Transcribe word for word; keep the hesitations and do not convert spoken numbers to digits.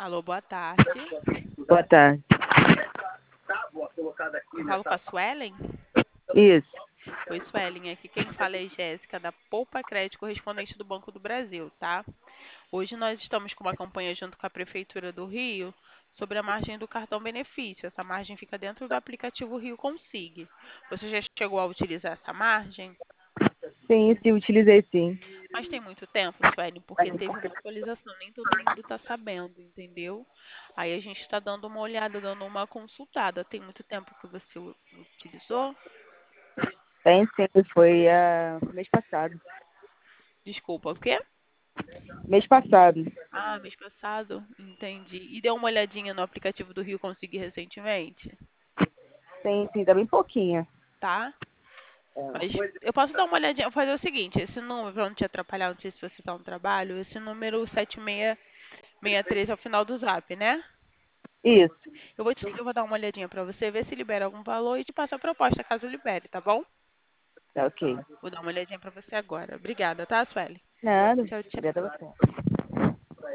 Alô, boa tarde. Boa tarde. Eu falo com a Suelen? Isso. Oi, Suelen, aqui quem fala é Jéssica, da Poupa Crédito Correspondente do Banco do Brasil, tá? Hoje nós estamos com uma campanha junto com a Prefeitura do Rio sobre a margem do cartão benefício. Essa margem fica dentro do aplicativo Rio Consig. Você já chegou a utilizar essa margem? Sim, sim, utilizei sim. Mas tem muito tempo, Suelen, porque teve uma atualização, nem todo mundo está sabendo, entendeu? Aí a gente está dando uma olhada, dando uma consultada. Tem muito tempo que você u- utilizou? Tem sim, foi ah, mês passado. Desculpa, o quê? Mês passado. Ah, mês passado? Entendi. E deu uma olhadinha no aplicativo do Rio Consegui recentemente? Sim, sim, tá bem pouquinho. Tá? Mas eu posso dar uma olhadinha, fazer o seguinte, esse número, para não te atrapalhar, não sei se você está no trabalho, esse número sete seis seis três é o final do zap, né? Isso. Eu vou, te- eu vou dar uma olhadinha para você, ver se libera algum valor e te passo a proposta, caso libere, tá bom? Tá ok. Vou dar uma olhadinha para você agora. Obrigada, tá, Sueli? Nada. Tchau, tchau. Obrigada a você.